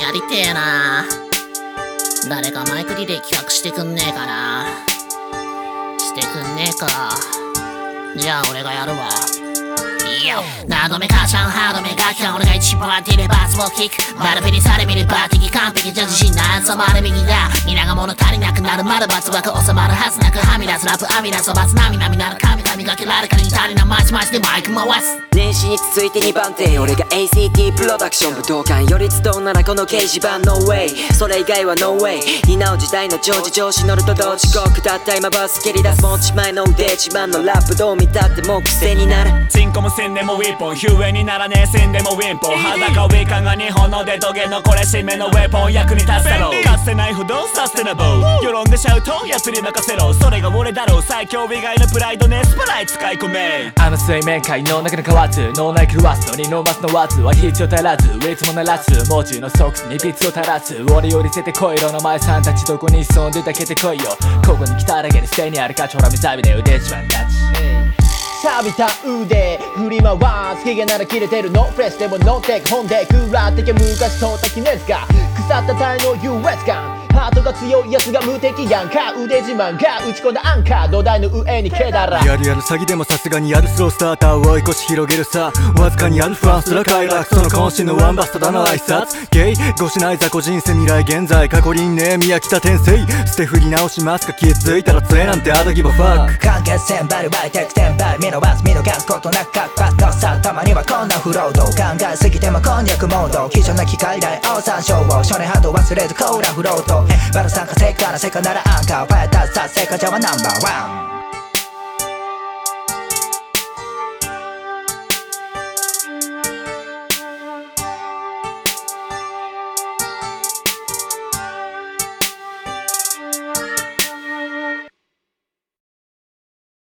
やりてえな。誰かマイクリレー企画してくんねえかな。してくんねえか。じゃあ俺がやるわ。何度目かシャンハード目がきた俺が一番当てればスモーキック丸ペにされ見れば敵完璧じゃ自信なんさまる右だ皆が物足りなくなるまる罰枠収まるはずなくはみ出すラップ編み出す罰なみなみなる神々がけられかに足りなマチマチでマイク回す年始に続いて2番手俺が ACT プロダクション武道館より集うならこの掲示板 No way それ以外は No way 担う時代の常時調子乗ると同時刻たった今バス蹴り出す持ち前の腕自慢のラップどう見たってもう癖になるチンコもせんでもウィーポンヒューエにならねえせんでもウィンポン裸ウィーカーが日本のデトゲのこれ締めのウェポン役に立つだろうかつてないほどサステナブル世論でシャウトやつに任せろそれが俺だろう最強以外のプライドねスパライ使い込めあの水面界の中の河津脳内狂わすのに飲ますのわずは必要足らずいつも鳴らす文字のソックスにビッツを垂らす俺よりせてこいろの前さんたちどこに潜んでたけてこいよここに来ただけで捨てにあるかちょらみざびで腕自慢たち錆びた腕振り回すヒゲなら切れてるノーフレスでもノーテク本で食らってけ昔通った鬼滅が腐った体の優越感ハートが強いやつが無敵やんか腕自慢が打ち込んだアンカー土台の上にけだらやる詐欺でもさすがにやるスロースターターを追い越し広げるさわずかにある不安すら快楽その渾身のワンバスタだの挨拶ゲイごしない雑魚人生未来現在過去輪廻宮北転生捨て振り直しますか気づいたら杖なんてアドギブファック完結線バリバリテクテンバリ見逃す見逃すことなくカッパッとさたまにはこんなフロード考えすぎてもこんにゃくモード貴重な機械代青山椒を少年ハート忘れずコーラフロートバラ参加セカなセカならアンカーファイターさセカじゃはナンバーワン